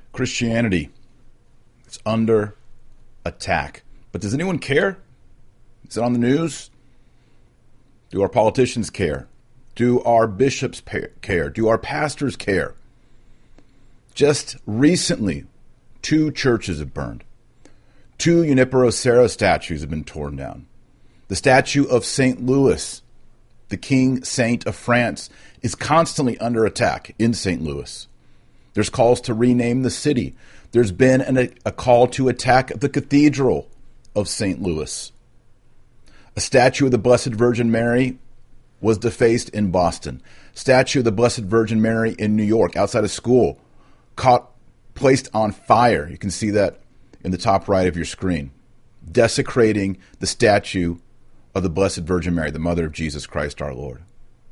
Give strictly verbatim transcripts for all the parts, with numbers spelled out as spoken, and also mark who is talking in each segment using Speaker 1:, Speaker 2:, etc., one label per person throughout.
Speaker 1: Christianity is under attack. But does anyone care? Is it on the news? Do our politicians care? Do our bishops care? Do our pastors care? Just recently, two churches have burned. Two Junipero Serra statues have been torn down. The statue of Saint Louis, the King Saint of France, is constantly under attack in Saint Louis. There's calls to rename the city. There's been an, a call to attack the Cathedral of Saint Louis. A statue of the Blessed Virgin Mary was defaced in Boston. Statue of the Blessed Virgin Mary in New York, outside of school, caught, placed on fire. You can see that in the top right of your screen. Desecrating the statue of the Blessed Virgin Mary, the Mother of Jesus Christ our Lord.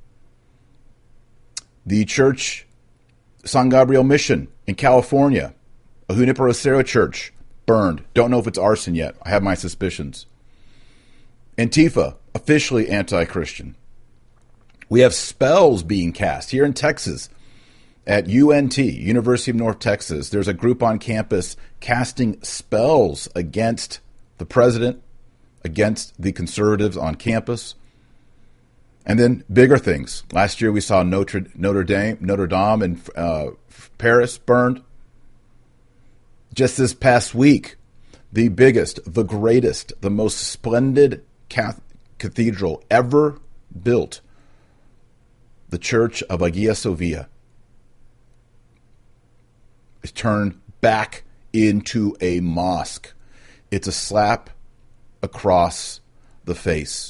Speaker 1: The church, San Gabriel Mission in California, a Junipero Serra church, burned. Don't know if it's arson yet. I have my suspicions. Antifa, officially anti-Christian. We have spells being cast here in Texas at U N T, University of North Texas. There's a group on campus casting spells against the president, against the conservatives on campus. And then bigger things. Last year we saw Notre, Notre Dame, Notre Dame in uh, Paris burned. Just this past week, the biggest, the greatest, the most splendid cathedral ever built, the Church of Hagia Sophia, is turned back into a mosque. It's a slap across the face.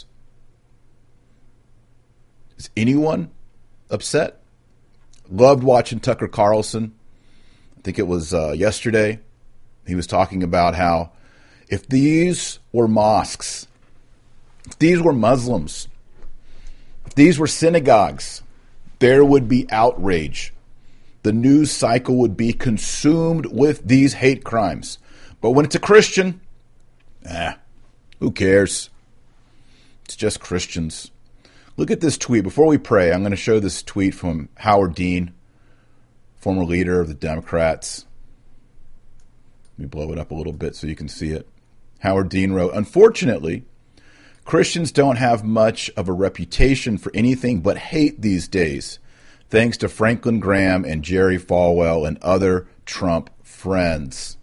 Speaker 1: Is anyone upset? Loved watching Tucker Carlson. I think it was uh, yesterday. He was talking about how if these were mosques, if these were Muslims, if these were synagogues, there would be outrage. The news cycle would be consumed with these hate crimes. But when it's a Christian, eh, who cares? It's just Christians. Look at this tweet. Before we pray, I'm going to show this tweet from Howard Dean, former leader of the Democrats. Let me blow it up a little bit so you can see it. Howard Dean wrote, "Unfortunately, Christians don't have much of a reputation for anything but hate these days, thanks to Franklin Graham and Jerry Falwell and other Trump friends."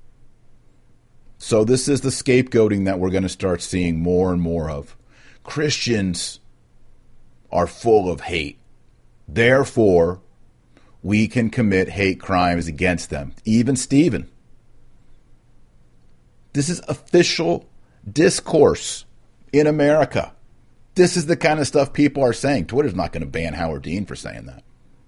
Speaker 1: So this is the scapegoating that we're going to start seeing more and more of. Christians are full of hate. Therefore, we can commit hate crimes against them. Even Stephen. This is official discourse in America. This is the kind of stuff people are saying. Twitter's not going to ban Howard Dean for saying that.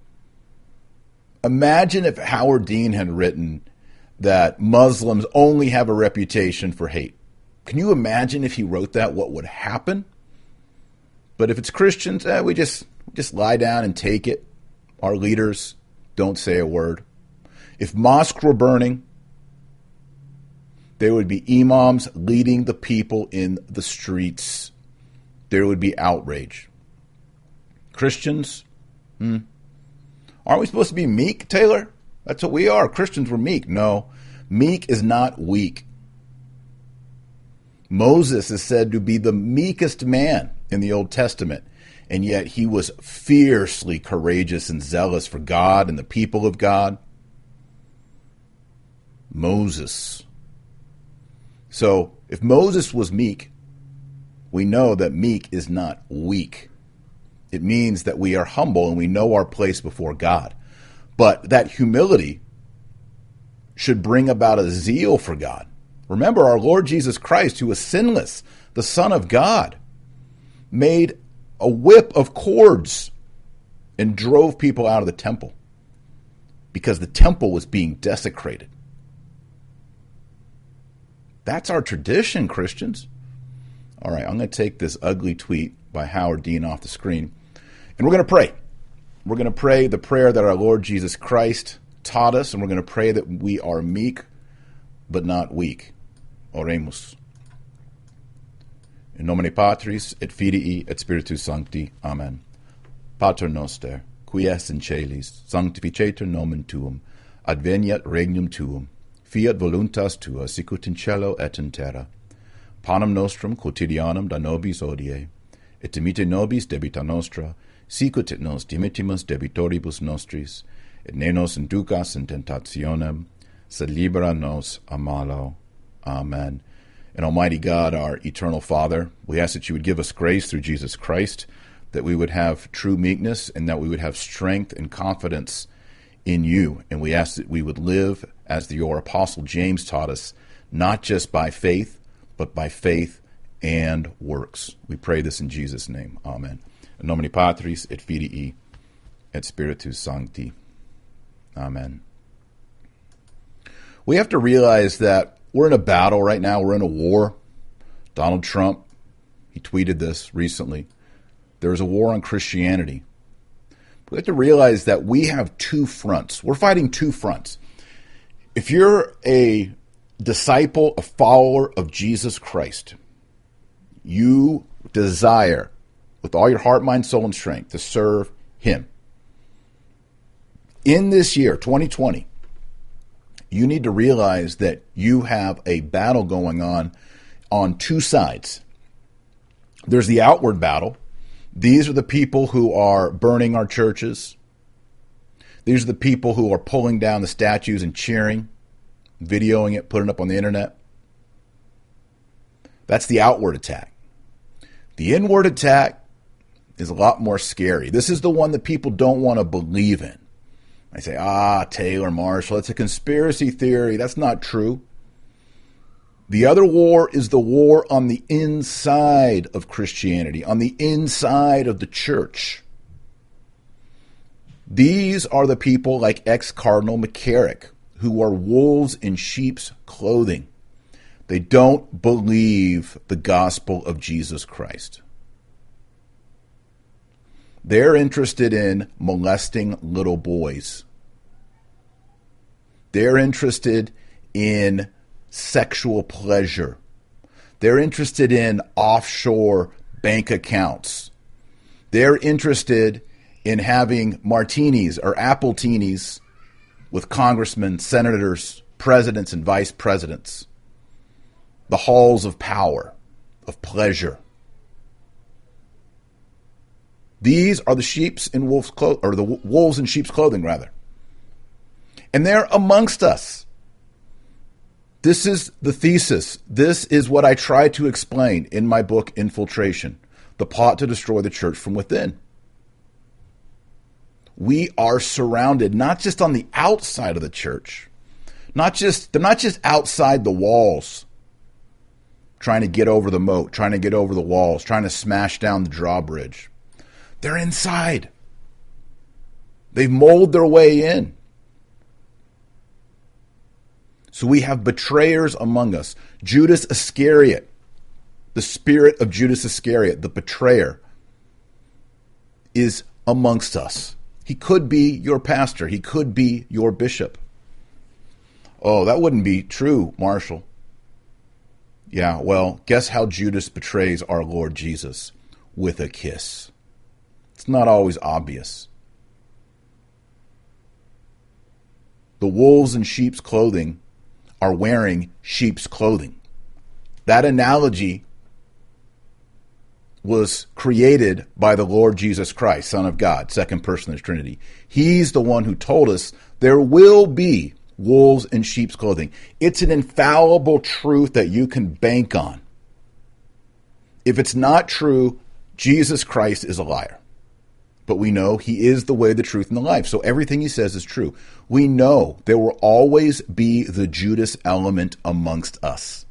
Speaker 1: Imagine if Howard Dean had written that Muslims only have a reputation for hate. Can you imagine if he wrote that, what would happen? But if it's Christians, eh, we just just lie down and take it. Our leaders don't say a word. If mosques were burning, there would be imams leading the people in the streets. There would be outrage. Christians, hmm. Aren't we supposed to be meek, Taylor? That's what we are. Christians were meek. No, meek is not weak. Moses is said to be the meekest man in the Old Testament, and yet he was fiercely courageous and zealous for God and the people of God. Moses. So if Moses was meek, we know that meek is not weak. It means that we are humble and we know our place before God. But that humility should bring about a zeal for God. Remember, our Lord Jesus Christ, who was sinless, the Son of God, made a whip of cords and drove people out of the temple because the temple was being desecrated. That's our tradition, Christians. All right, I'm going to take this ugly tweet by Howard Dean off the screen, and we're going to pray. We're going to pray the prayer that our Lord Jesus Christ taught us, and we're going to pray that we are meek but not weak. Oremus. In nomine Patris, et Filii, et Spiritus Sancti. Amen. Pater noster, qui es in celis, sanctificetur nomen tuum, adveniat regnum tuum, fiat voluntas tua, sicut in cielo et in terra. Panem nostrum quotidianum da nobis hodie, et dimite nobis debita nostra, sicut et nos dimittimus debitoribus nostris, et ne nos inducas in tentationem, sed libera nos a malo. Amen. And Almighty God, our eternal Father, we ask that you would give us grace through Jesus Christ, that we would have true meekness, and that we would have strength and confidence in you. And we ask that we would live as the, your Apostle James taught us, not just by faith, but by faith and works. We pray this in Jesus' name. Amen. In nomine Patris et Filii et Spiritus Sancti. Amen. We have to realize that we're in a battle right now. We're in a war. Donald Trump, he tweeted this recently. There is a war on Christianity. We have to realize that we have two fronts. We're fighting two fronts. If you're a disciple, a follower of Jesus Christ, you desire with all your heart, mind, soul, and strength to serve him. In this year, twenty twenty, you need to realize that you have a battle going on on two sides. There's the outward battle. These are the people who are burning our churches. These are the people who are pulling down the statues and cheering, videoing it, putting it up on the internet. That's the outward attack. The inward attack is a lot more scary. This is the one that people don't want to believe in. I say, ah, Taylor Marshall, it's a conspiracy theory. That's not true. The other war is the war on the inside of Christianity, on the inside of the church. These are the people like ex-Cardinal McCarrick, who are wolves in sheep's clothing. They don't believe the gospel of Jesus Christ. They're interested in molesting little boys. They're interested in sexual pleasure. They're interested in offshore bank accounts. They're interested in having martinis or appletinis with congressmen, senators, presidents, and vice presidents. The halls of power, of pleasure. These are the sheep's in wolf's clo- or the wolves in sheep's clothing, rather. And they're amongst us. This is the thesis. This is what I try to explain in my book, Infiltration, the plot to destroy the church from within. We are surrounded, not just on the outside of the church, not just, they're not just outside the walls, trying to get over the moat, trying to get over the walls, trying to smash down the drawbridge. They're inside. They've molded their way in. So we have betrayers among us. Judas Iscariot, the spirit of Judas Iscariot, the betrayer, is amongst us. He could be your pastor. He could be your bishop. Oh, that wouldn't be true, Marshall. Yeah, well, guess how Judas betrays our Lord Jesus? With a kiss. It's not always obvious. The wolves in sheep's clothing are wearing sheep's clothing. That analogy was created by the Lord Jesus Christ, Son of God, second person of the Trinity. He's the one who told us there will be wolves in sheep's clothing. It's an infallible truth that you can bank on. If it's not true, Jesus Christ is a liar. But we know he is the way, the truth, and the life. So everything he says is true. We know there will always be the Judas element amongst us.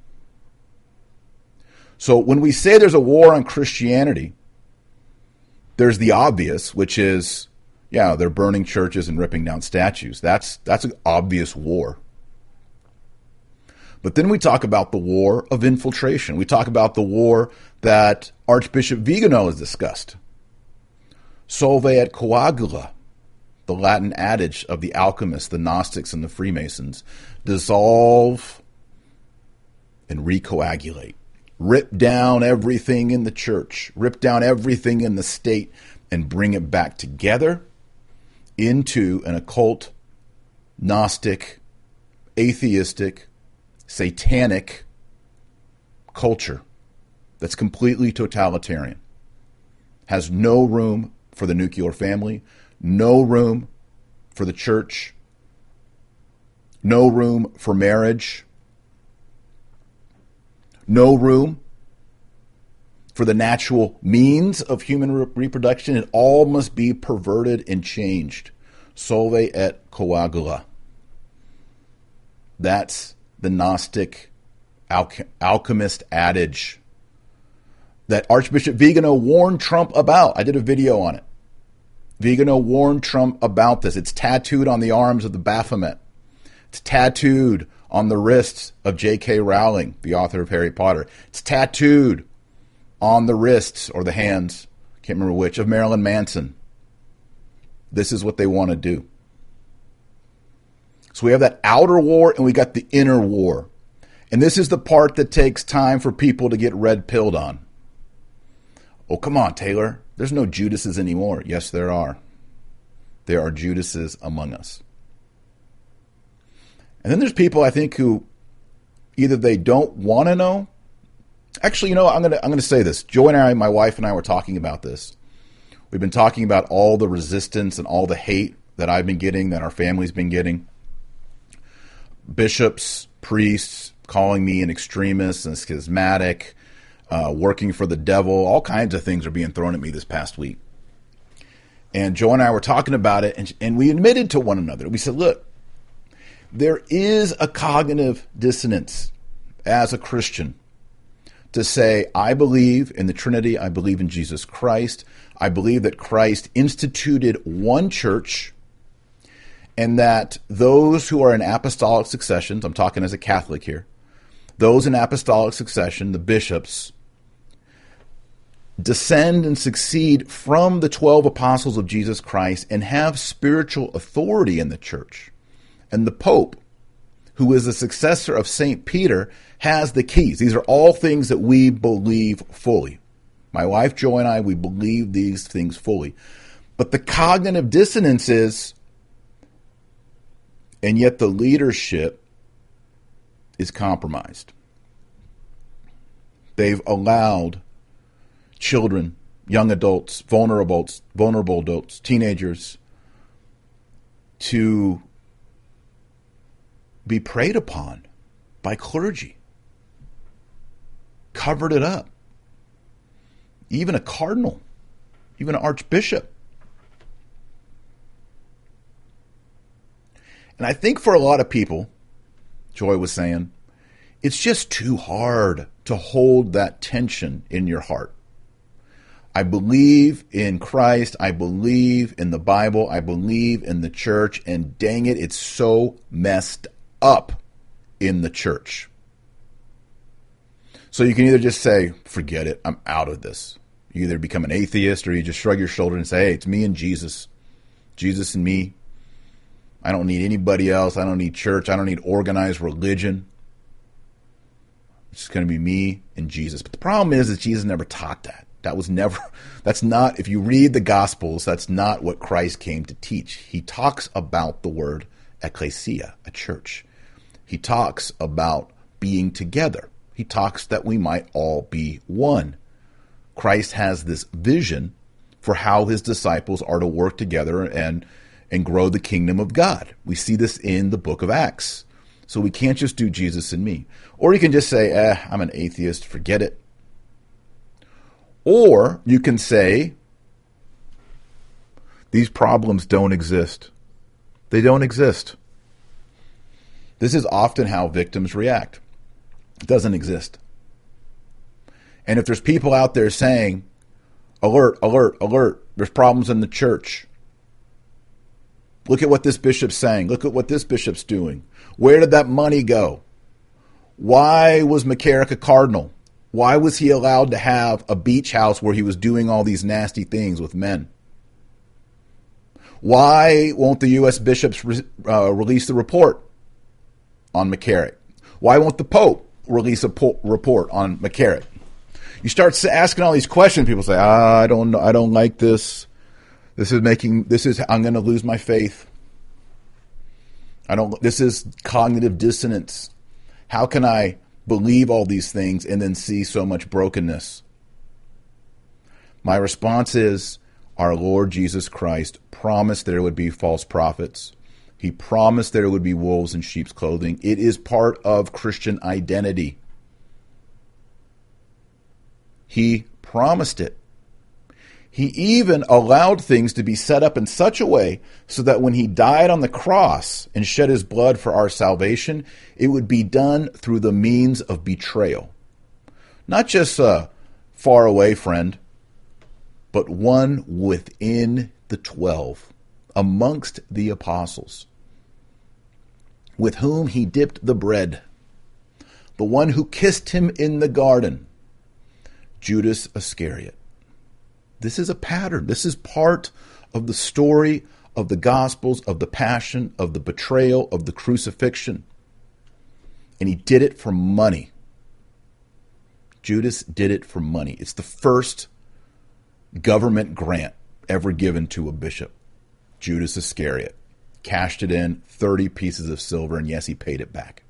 Speaker 1: So when we say there's a war on Christianity, there's the obvious, which is, yeah, they're burning churches and ripping down statues. That's that's an obvious war. But then we talk about the war of infiltration. We talk about the war that Archbishop Vigano has discussed. Solve et coagula, the Latin adage of the alchemists, the Gnostics, and the Freemasons. Dissolve and recoagulate. Rip down everything in the church. Rip down everything in the state and bring it back together into an occult Gnostic, atheistic, satanic culture that's completely totalitarian. Has no room for the nuclear family, no room for the church, no room for marriage, no room for the natural means of human re- reproduction. It all must be perverted and changed. Solve et coagula. That's the Gnostic alch- alchemist adage that Archbishop Vigano warned Trump about. I did a video on it. Vigano warned Trump about this. It's tattooed on the arms of the Baphomet. It's tattooed on the wrists of J K Rowling, the author of Harry Potter. It's tattooed on the wrists or the hands, can't remember which, of Marilyn Manson. This is what they want to do. So we have that outer war and we got the inner war. And this is the part that takes time for people to get red-pilled on. Oh, come on, Taylor. There's no Judases anymore. Yes, there are. There are Judases among us. And then there's people, I think, who either they don't want to know. Actually, you know, I'm going to I'm going to say this. Joy and I, my wife and I were talking about this. We've been talking about all the resistance and all the hate that I've been getting, that our family's been getting. Bishops, priests calling me an extremist and schismatic, uh, working for the devil. All kinds of things are being thrown at me this past week. And Joy and I were talking about it, and, and we admitted to one another. We said, look, there is a cognitive dissonance as a Christian to say, I believe in the Trinity, I believe in Jesus Christ, I believe that Christ instituted one church, and that those who are in apostolic successions, I'm talking as a Catholic here, those in apostolic succession, the bishops, descend and succeed from the twelve apostles of Jesus Christ and have spiritual authority in the church. And the Pope, who is the successor of Saint Peter, has the keys. These are all things that we believe fully. My wife, Joy, and I, we believe these things fully. But the cognitive dissonance is, and yet the leadership is compromised. They've allowed children, young adults, vulnerable, vulnerable adults, teenagers, to be preyed upon by clergy. Covered it up. Even a cardinal, even an archbishop. And I think for a lot of people, Joy was saying, it's just too hard to hold that tension in your heart. I believe in Christ. I believe in the Bible. I believe in the church. And dang it, it's so messed up in the church. So you can either just say, forget it, I'm out of this. You either become an atheist or you just shrug your shoulder and say, hey, it's me and Jesus. Jesus and me. I don't need anybody else. I don't need church. I don't need organized religion. It's going to be me and Jesus. But the problem is that Jesus never taught that. That was never, that's not, if you read the Gospels, that's not what Christ came to teach. He talks about the word ecclesia, a church. He talks about being together. He talks that we might all be one. Christ has this vision for how his disciples are to work together and, and grow the kingdom of God. We see this in the book of Acts. So we can't just do Jesus and me. Or you can just say, eh, I'm an atheist, forget it. Or you can say, these problems don't exist. They don't exist. This is often how victims react. It doesn't exist. And if there's people out there saying, alert, alert, alert, there's problems in the church. Look at what this bishop's saying. Look at what this bishop's doing. Where did that money go? Why was McCarrick a cardinal? Why was he allowed to have a beach house where he was doing all these nasty things with men? Why won't the U S bishops re- uh, release the report on McCarrick? Why won't the Pope release a po- report on McCarrick? You start asking all these questions. People say, ah, I don't know. I don't like this. This is making, this is, I'm going to lose my faith. I don't, this is cognitive dissonance. How can I believe all these things and then see so much brokenness? My response is, our Lord Jesus Christ promised there would be false prophets. He promised there would be wolves in sheep's clothing. It is part of Christian identity. He promised it. He even allowed things to be set up in such a way so that when he died on the cross and shed his blood for our salvation, it would be done through the means of betrayal. Not just a faraway friend, but one within the twelve, amongst the apostles, with whom he dipped the bread, the one who kissed him in the garden, Judas Iscariot. This is a pattern. This is part of the story of the Gospels, of the Passion, of the betrayal, of the crucifixion. And he did it for money. Judas did it for money. It's the first government grant ever given to a bishop. Judas Iscariot cashed it in, thirty pieces of silver, and yes, he paid it back.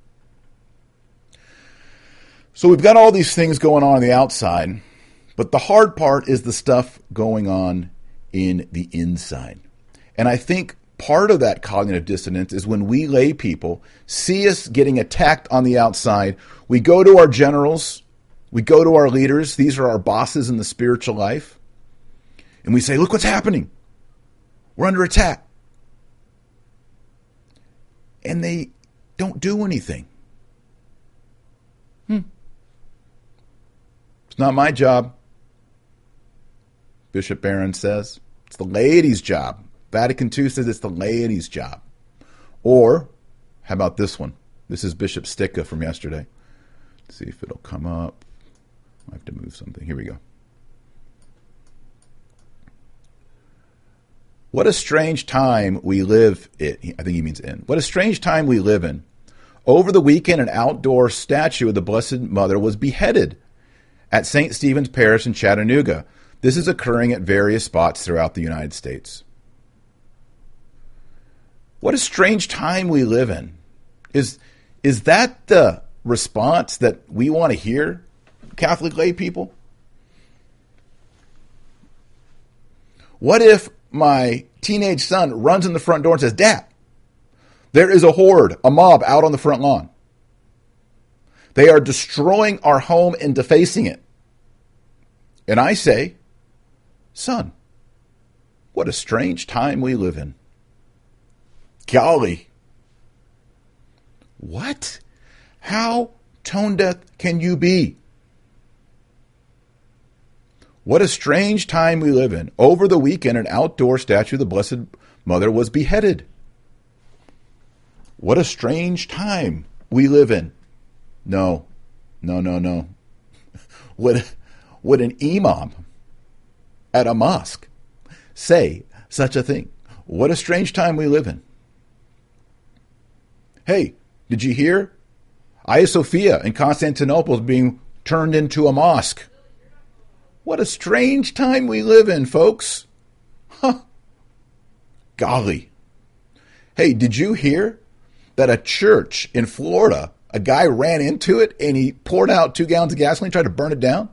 Speaker 1: So we've got all these things going on on the outside, but the hard part is the stuff going on in the inside. And I think part of that cognitive dissonance is when we lay people see us getting attacked on the outside, we go to our generals, we go to our leaders, these are our bosses in the spiritual life, and we say, look what's happening. We're under attack. And they don't do anything. Hmm. It's not my job, Bishop Barron says. It's the laity's job. Vatican Two says it's the laity's job. Or, how about this one? This is Bishop Sticka from yesterday. Let's see if it'll come up. I have to move something. Here we go. What a strange time we live in. I think he means in. What a strange time we live in. Over the weekend, an outdoor statue of the Blessed Mother was beheaded at Saint Stephen's Parish in Chattanooga. This is occurring at various spots throughout the United States. What a strange time we live in. Is, is that the response that we want to hear, Catholic lay people? What if my teenage son runs in the front door and says, Dad, there is a horde, a mob out on the front lawn. They are destroying our home and defacing it. And I say, son, what a strange time we live in. Golly. What? How tone deaf can you be? What a strange time we live in. Over the weekend, an outdoor statue of the Blessed Mother was beheaded. What a strange time we live in. No, no, no, no. Would, would an imam at a mosque say such a thing? What a strange time we live in. Hey, did you hear? Hagia Sophia in Constantinople is being turned into a mosque. What a strange time we live in, folks. Huh. Golly. Hey, did you hear that a church in Florida, a guy ran into it and he poured out two gallons of gasoline, tried to burn it down?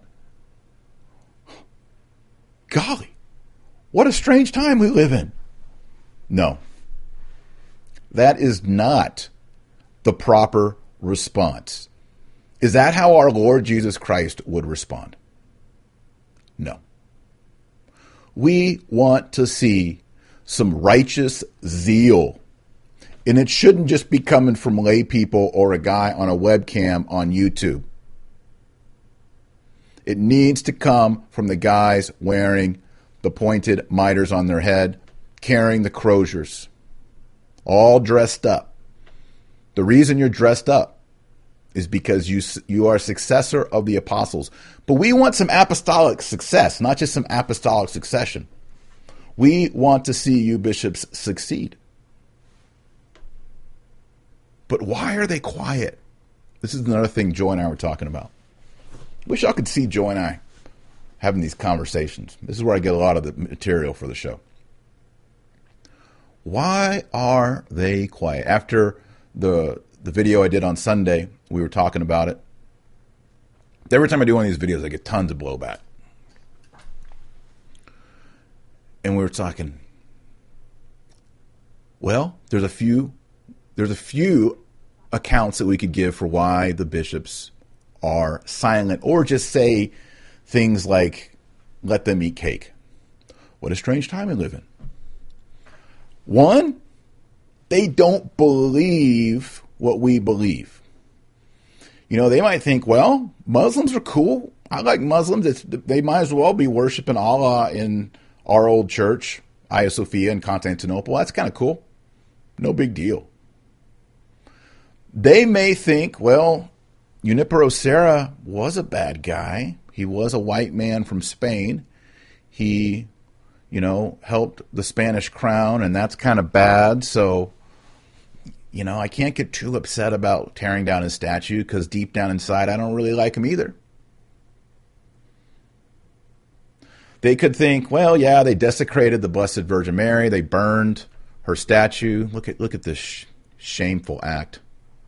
Speaker 1: Golly. What a strange time we live in. No. That is not the proper response. Is that how our Lord Jesus Christ would respond? No. We want to see some righteous zeal. And it shouldn't just be coming from lay people or a guy on a webcam on YouTube. It needs to come from the guys wearing the pointed miters on their head, carrying the croziers, all dressed up. The reason you're dressed up is because you you are a successor of the apostles. But we want some apostolic success, not just some apostolic succession. We want to see you bishops succeed. But why are they quiet? This is another thing Joy and I were talking about. Wish y'all could see Joy and I having these conversations. This is where I get a lot of the material for the show. Why are they quiet? After the the video I did on Sunday, we were talking about it. Every time I do one of these videos, I get tons of blowback. And we were talking, well, there's a few there's a few accounts that we could give for why the bishops are silent, or just say things like, let them eat cake. What a strange time we live in. One, they don't believe what we believe. You know, they might think, well, Muslims are cool. I like Muslims. It's, they might as well be worshiping Allah in our old church, Hagia Sophia in Constantinople. That's kind of cool. No big deal. They may think, well, Junipero Serra was a bad guy. He was a white man from Spain. He, you know, helped the Spanish crown, and that's kind of bad. So, you know, I can't get too upset about tearing down his statue because deep down inside, I don't really like him either. They could think, well, yeah, they desecrated the Blessed Virgin Mary. They burned her statue. Look at look at this sh- shameful act.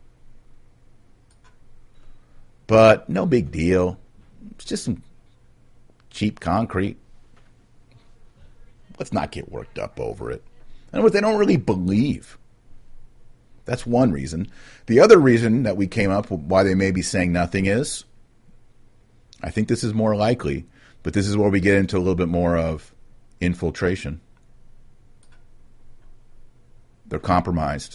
Speaker 1: But no big deal. It's just some cheap concrete. Let's not get worked up over it. In other words, they don't really believe. That's one reason. The other reason that we came up with why they may be saying nothing is, I think this is more likely, but this is where we get into a little bit more of infiltration. They're compromised.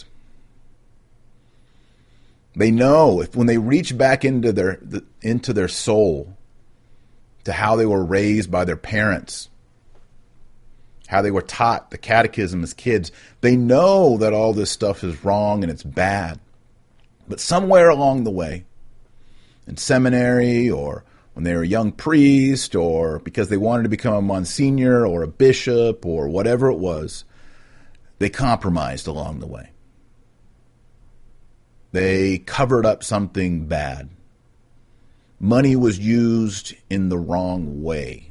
Speaker 1: They know if when they reach back into their the, into their soul, to how they were raised by their parents, how they were taught the catechism as kids, they know that all this stuff is wrong and it's bad. But somewhere along the way, in seminary or when they were a young priest or because they wanted to become a monsignor or a bishop or whatever it was, they compromised along the way. They covered up something bad. Money was used in the wrong way.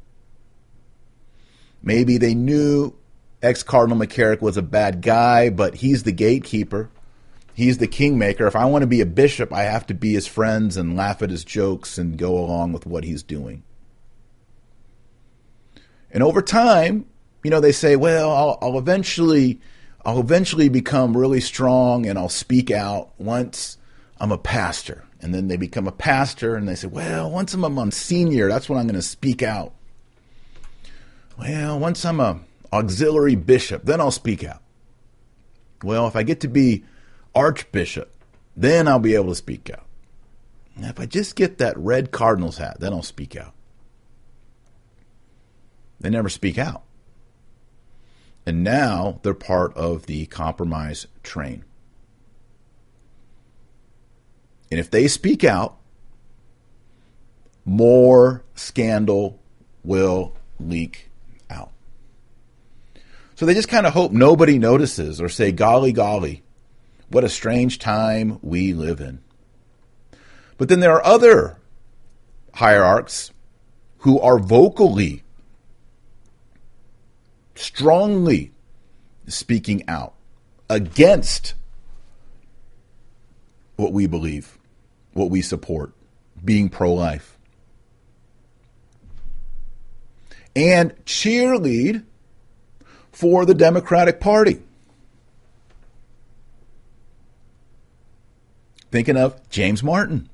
Speaker 1: Maybe they knew ex-Cardinal McCarrick was a bad guy, but he's the gatekeeper. He's the kingmaker. If I want to be a bishop, I have to be his friends and laugh at his jokes and go along with what he's doing. And over time, you know, they say, well, I'll, I'll eventually... I'll eventually become really strong and I'll speak out once I'm a pastor. And then they become a pastor and they say, well, once I'm a monsignor, that's when I'm going to speak out. Well, once I'm a auxiliary bishop, then I'll speak out. Well, if I get to be archbishop, then I'll be able to speak out. And if I just get that red cardinal's hat, then I'll speak out. They never speak out. And now they're part of the compromise train. And if they speak out, more scandal will leak out. So they just kind of hope nobody notices or say, golly, golly, what a strange time we live in. But then there are other hierarchs who are vocally strongly speaking out against what we believe, what we support, being pro-life. And cheerlead for the Democratic Party. Thinking of James Martin.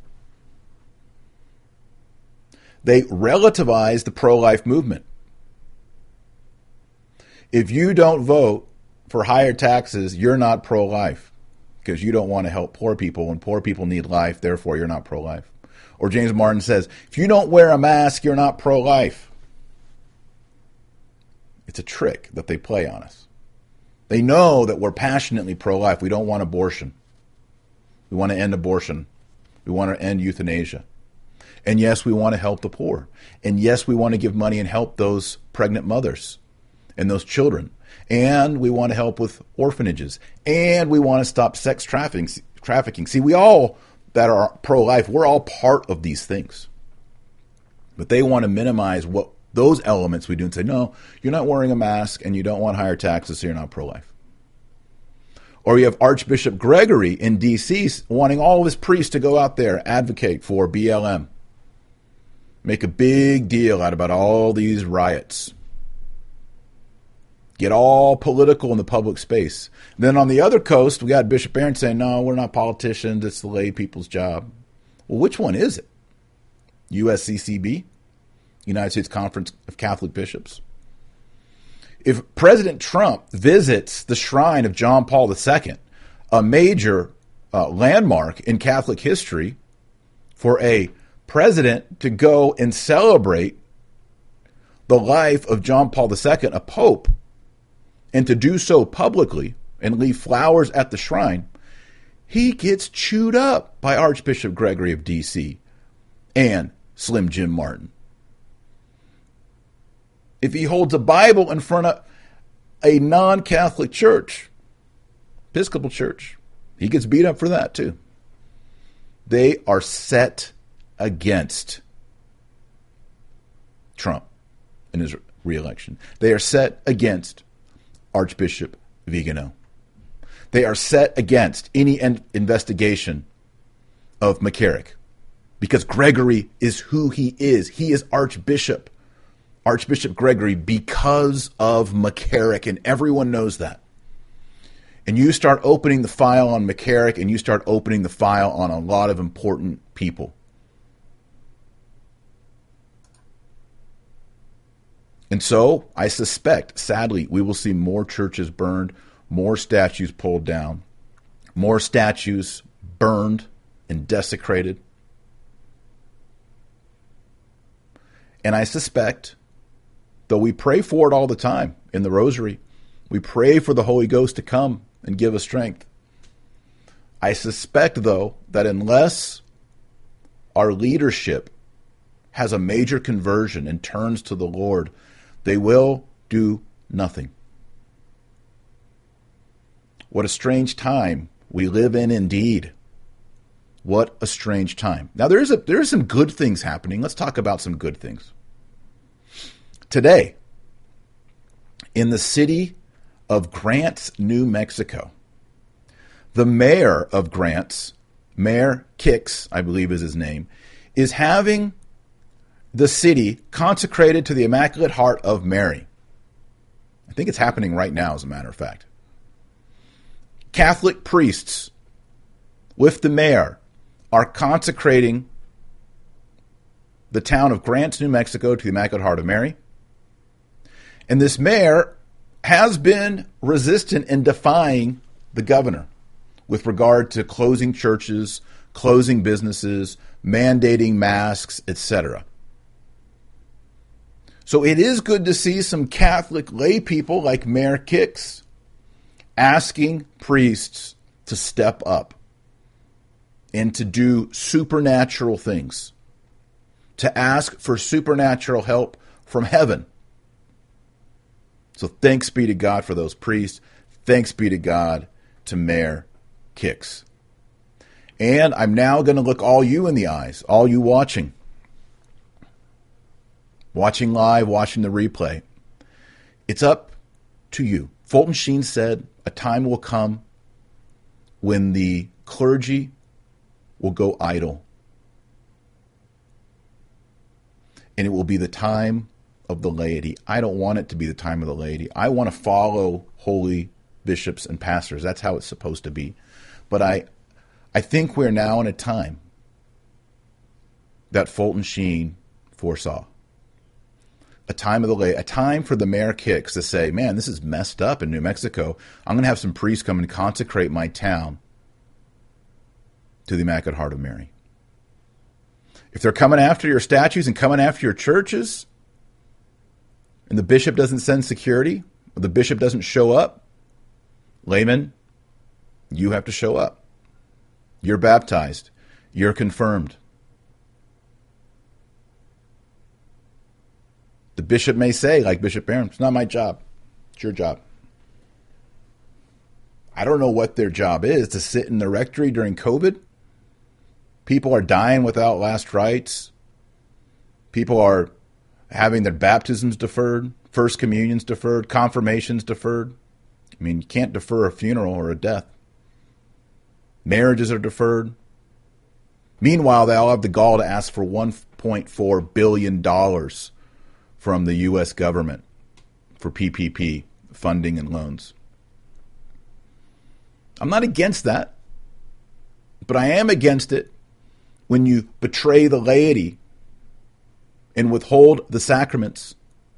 Speaker 1: They relativize the pro-life movement. If you don't vote for higher taxes, you're not pro-life because you don't want to help poor people and poor people need life, therefore you're not pro-life. Or James Martin says, if you don't wear a mask, you're not pro-life. It's a trick that they play on us. They know that we're passionately pro-life. We don't want abortion. We want to end abortion. We want to end euthanasia. And yes, we want to help the poor. And yes, we want to give money and help those pregnant mothers and those children. And we want to help with orphanages. And we want to stop sex trafficking. Trafficking. See, we all that are pro-life, we're all part of these things. But they want to minimize what those elements we do and say, no, you're not wearing a mask and you don't want higher taxes, so you're not pro-life. Or you have Archbishop Gregory in D C wanting all of his priests to go out there, advocate for B L M. Make a big deal out about all these riots. Get all political in the public space. Then on the other coast, we got Bishop Barron saying, no, we're not politicians. It's the lay people's job. Well, which one is it? U S C C B? United States Conference of Catholic Bishops? If President Trump visits the shrine of John Paul the Second, a major uh, landmark in Catholic history, for a president to go and celebrate the life of John Paul the Second, a pope, and to do so publicly and leave flowers at the shrine, he gets chewed up by Archbishop Gregory of D C and Slim Jim Martin. If he holds a Bible in front of a non-Catholic church, Episcopal church, he gets beat up for that too. They are set against Trump in his re-election. They are set against Archbishop Vigano. They are set against any in- investigation of McCarrick because Gregory is who he is. He is Archbishop. Archbishop Gregory because of McCarrick, and everyone knows that. And you start opening the file on McCarrick, and you start opening the file on a lot of important people. And so I suspect, sadly, we will see more churches burned, more statues pulled down, more statues burned and desecrated. And I suspect, though we pray for it all the time in the rosary, we pray for the Holy Ghost to come and give us strength. I suspect, though, that unless our leadership has a major conversion and turns to the Lord, they will do nothing. What a strange time we live in indeed. What a strange time. Now, there is a, there are some good things happening. Let's talk about some good things. Today, in the city of Grants, New Mexico, the mayor of Grants, Mayor Kicks, I believe is his name, is having the city consecrated to the Immaculate Heart of Mary. I think it's happening right now, as a matter of fact. Catholic priests with the mayor are consecrating the town of Grants, New Mexico to the Immaculate Heart of Mary. And this mayor has been resistant and defying the governor with regard to closing churches, closing businesses, mandating masks, et cetera. So it is good to see some Catholic lay people like Mayor Kicks asking priests to step up and to do supernatural things, to ask for supernatural help from heaven. So thanks be to God for those priests. Thanks be to God to Mayor Kicks. And I'm now going to look all you in the eyes, all you watching. Watching live, watching the replay. It's up to you. Fulton Sheen said a time will come when the clergy will go idle. And it will be the time of the laity. I don't want it to be the time of the laity. I want to follow holy bishops and pastors. That's how it's supposed to be. But I, I think we're now in a time that Fulton Sheen foresaw. A time of the lay, a time for the Mayor Kicks to say, man, this is messed up in New Mexico. I'm going to have some priests come and consecrate my town to the Immaculate Heart of Mary. If they're coming after your statues and coming after your churches, and the bishop doesn't send security, or the bishop doesn't show up, layman, you have to show up. You're baptized. You're confirmed. The bishop may say, like Bishop Barron, it's not my job. It's your job. I don't know what their job is, to sit in the rectory during COVID. People are dying without last rites. People are having their baptisms deferred, first communions deferred, confirmations deferred. I mean, you can't defer a funeral or a death. Marriages are deferred. Meanwhile, they all have the gall to ask for one point four billion dollars from the U S government for P P P funding and loans. I'm not against that, but I am against it when you betray the laity and withhold the sacraments,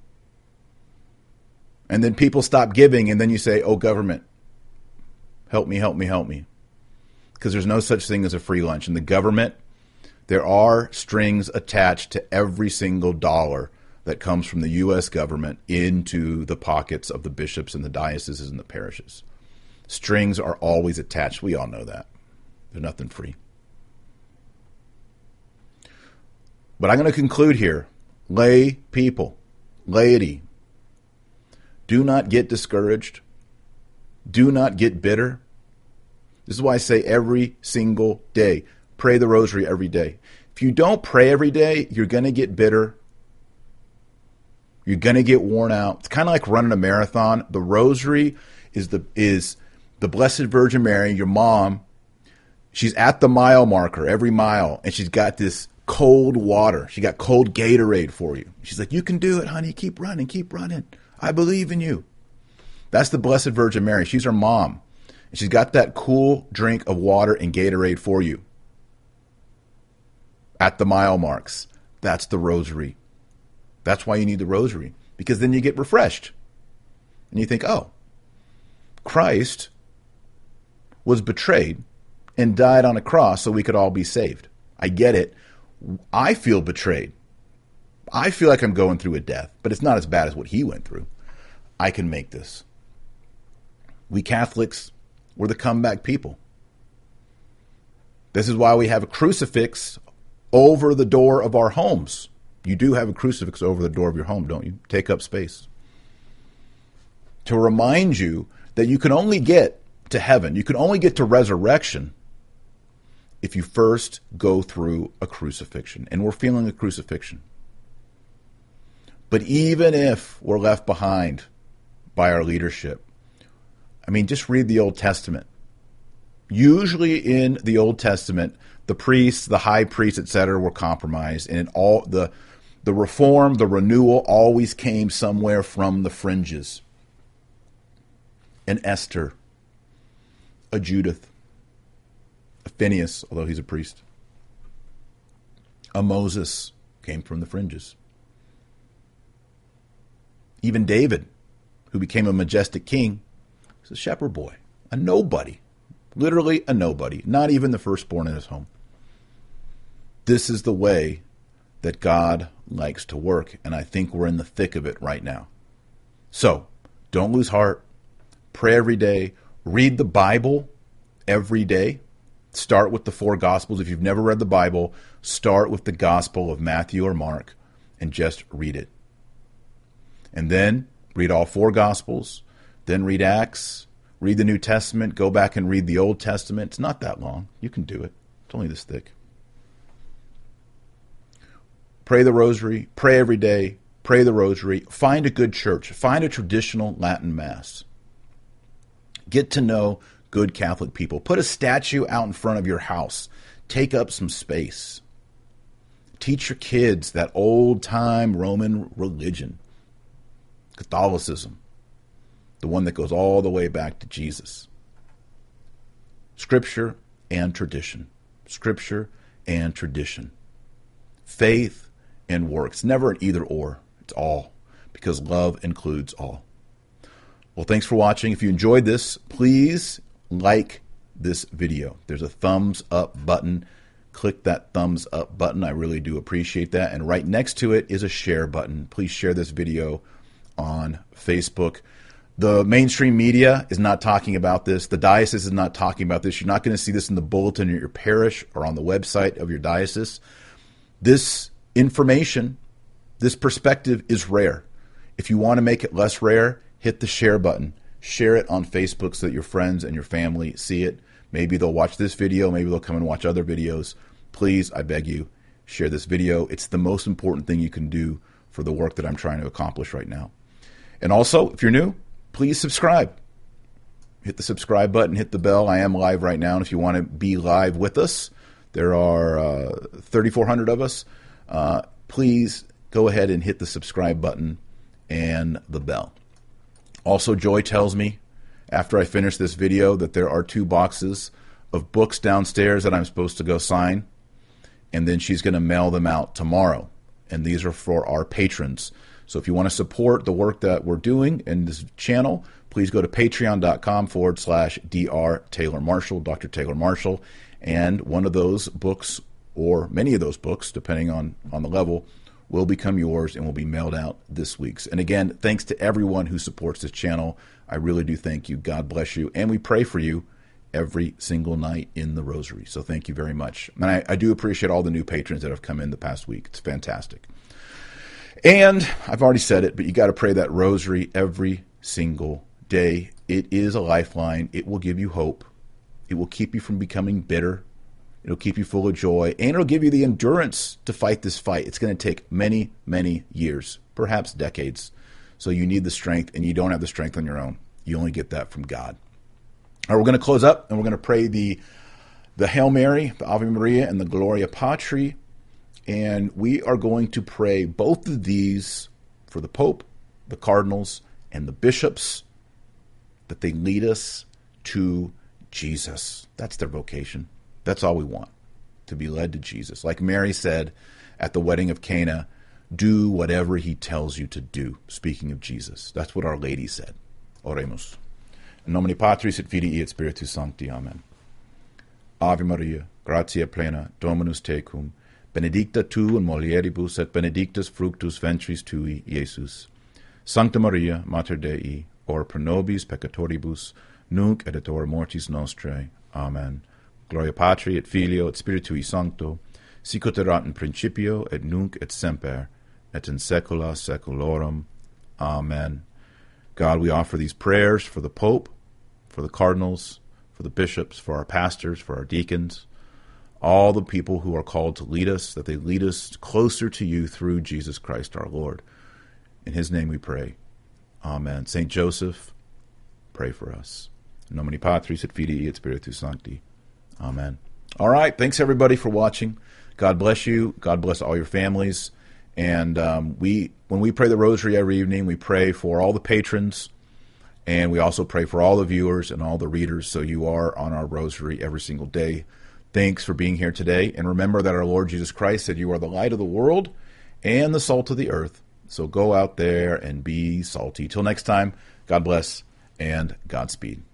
Speaker 1: and then people stop giving, and then you say, oh, government, help me, help me, help me. Because there's no such thing as a free lunch. In the government, there are strings attached to every single dollar that comes from the U S government into the pockets of the bishops and the dioceses and the parishes. Strings are always attached. We all know that. There's nothing free. But I'm going to conclude here. Lay people, laity, do not get discouraged. Do not get bitter. This is why I say every single day, pray the rosary every day. If you don't pray every day, you're going to get bitter. You're going to get worn out. It's kind of like running a marathon. The rosary is the is the Blessed Virgin Mary, your mom. She's at the mile marker every mile, and she's got this cold water. She got cold Gatorade for you. She's like, you can do it, honey. Keep running, keep running. I believe in you. That's the Blessed Virgin Mary. She's her mom. And she's got that cool drink of water and Gatorade for you at the mile marks. That's the rosary. That's why you need the rosary, because then you get refreshed. And you think, oh, Christ was betrayed and died on a cross so we could all be saved. I get it. I feel betrayed. I feel like I'm going through a death, but it's not as bad as what he went through. I can make this. We Catholics, we're the comeback people. This is why we have a crucifix over the door of our homes. You do have a crucifix over the door of your home, don't you? Take up space. To remind you that you can only get to heaven, you can only get to resurrection if you first go through a crucifixion. And we're feeling a crucifixion. But even if we're left behind by our leadership, I mean, just read the Old Testament. Usually in the Old Testament, the priests, the high priests, et cetera, were compromised. And all the, the reform, the renewal always came somewhere from the fringes. An Esther, a Judith, a Phineas, although he's a priest, a Moses came from the fringes. Even David, who became a majestic king, is a shepherd boy, a nobody, literally a nobody, not even the firstborn in his home. This is the way that God likes to work, and I think we're in the thick of it right now. So, don't lose heart. Pray every day. Read the Bible every day. Start with the four Gospels. If you've never read the Bible, start with the Gospel of Matthew or Mark and just read it. And then read all four Gospels. Then read Acts. Read the New Testament. Go back and read the Old Testament. It's not that long. You can do it. It's only this thick. Pray the rosary. Pray every day. Pray the rosary. Find a good church. Find a traditional Latin Mass. Get to know good Catholic people. Put a statue out in front of your house. Take up some space. Teach your kids that old-time Roman religion, Catholicism, the one that goes all the way back to Jesus. Scripture and tradition. Scripture and tradition. Faith and works. Never an either or. It's all, because love includes all. Well, thanks for watching. If you enjoyed this, please like this video. There's a thumbs up button. Click that thumbs up button. I really do appreciate that. And right next to it is a share button. Please share this video on Facebook. The mainstream media is not talking about this. The diocese is not talking about this. You're not going to see this in the bulletin at your parish or on the website of your diocese. This information, this perspective is rare. If you want to make it less rare, hit the share button. Share it on Facebook so that your friends and your family see it. Maybe they'll watch this video. Maybe they'll come and watch other videos. Please, I beg you, share this video. It's the most important thing you can do for the work that I'm trying to accomplish right now. And also, if you're new, please subscribe. hit the subscribe button, hit the bell. I am live right now, and if you want to be live with us, there are uh, thirty-four hundred of us. Uh, please go ahead and hit the subscribe button and the bell. Also, Joy tells me after I finish this video that there are two boxes of books downstairs that I'm supposed to go sign, and then she's going to mail them out tomorrow. And these are for our patrons. So if you want to support the work that we're doing in this channel, please go to patreon.com forward slash Dr. Taylor Marshall, Doctor Taylor Marshall. And one of those books, or many of those books, depending on, on the level, will become yours and will be mailed out this week. And again, thanks to everyone who supports this channel. I really do thank you. God bless you. And we pray for you every single night in the rosary. So thank you very much. And I, I do appreciate all the new patrons that have come in the past week. It's fantastic. And I've already said it, but you got to pray that rosary every single day. It is a lifeline. It will give you hope. It will keep you from becoming bitter. It'll keep you full of joy, and it'll give you the endurance to fight this fight. It's going to take many, many years, perhaps decades. So you need the strength, and you don't have the strength on your own. You only get that from God. All right, we're going to close up, and we're going to pray the the Hail Mary, the Ave Maria, and the Gloria Patri. And we are going to pray both of these for the Pope, the cardinals, and the bishops, that they lead us to Jesus. That's their vocation. That's all we want, to be led to Jesus. Like Mary said at the wedding of Cana, do whatever he tells you to do. Speaking of Jesus. That's what Our Lady said. Oremus. In nomine Patris et Filii et Spiritus Sancti. Amen. Ave Maria, gratia plena, Dominus tecum, benedicta tu in mulieribus et benedictus fructus ventris tui, Iesus. Sancta Maria, Mater Dei, ora pro nobis peccatoribus, nunc et at hora mortis nostrae. Amen. Gloria Patri et Filio et Spiritui Sancto, sic ut erat in principio et nunc et semper, et in saecula saeculorum. Amen. God, we offer these prayers for the Pope, for the cardinals, for the bishops, for our pastors, for our deacons, all the people who are called to lead us, that they lead us closer to you through Jesus Christ our Lord. In his name we pray. Amen. Saint Joseph, pray for us. In nomine Patris et Filii et Spiritus Sancti. Amen. All right. Thanks, everybody, for watching. God bless you. God bless all your families. And um, we, when we pray the rosary every evening, we pray for all the patrons, and we also pray for all the viewers and all the readers. So you are on our rosary every single day. Thanks for being here today. And remember that our Lord Jesus Christ said you are the light of the world and the salt of the earth. So go out there and be salty. Till next time, God bless and Godspeed.